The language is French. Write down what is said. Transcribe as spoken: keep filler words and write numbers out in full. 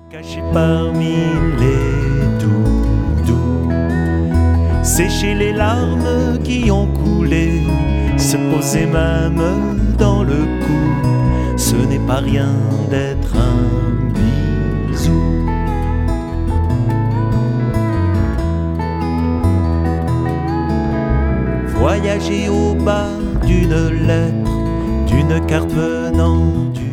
Caché parmi les doudous, sécher les larmes qui ont coulé, se poser même dans le cou, ce n'est pas rien d'être un bisou. Voyager au bas d'une lettre, d'une carte venant du